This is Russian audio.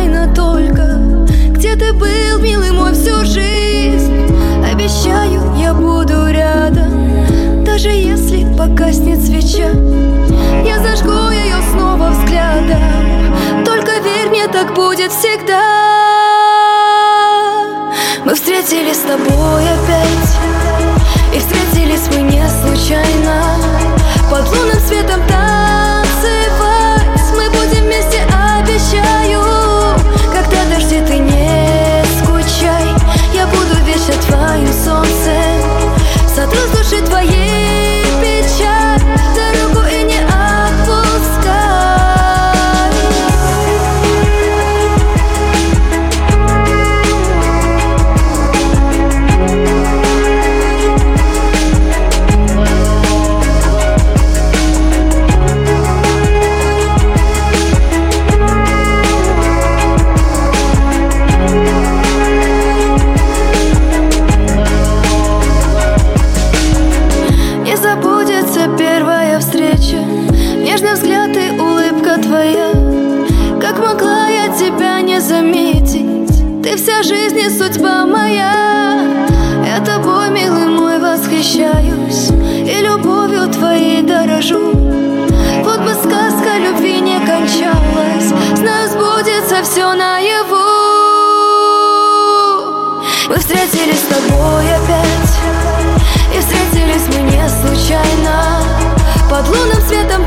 тайна только, где ты был, милый мой, всю жизнь. Обещаю, я буду рядом, даже если погаснет свеча. Я зажгу ее снова взглядом, только верь мне, так будет всегда. Мы встретились с тобой опять, и встретились мы не случайно. Под лунным светом танцевать мы будем вместе, обещаю. Когда дожди, ты не скучай, я буду вечно твоим солнцем. Сотру с души твоей печаль, за руку и не отпускай. Забудется первая встреча, нежный взгляд и улыбка твоя. Как могла я тебя не заметить? Ты вся жизнь и судьба моя. Я тобой, милый мой, восхищаюсь, и любовью твоей дорожу. Вот бы сказка любви не кончалась, знаю, сбудется все наяву. Мы встретились с тобой опять, и встретились мы не случайно. Под лунным светом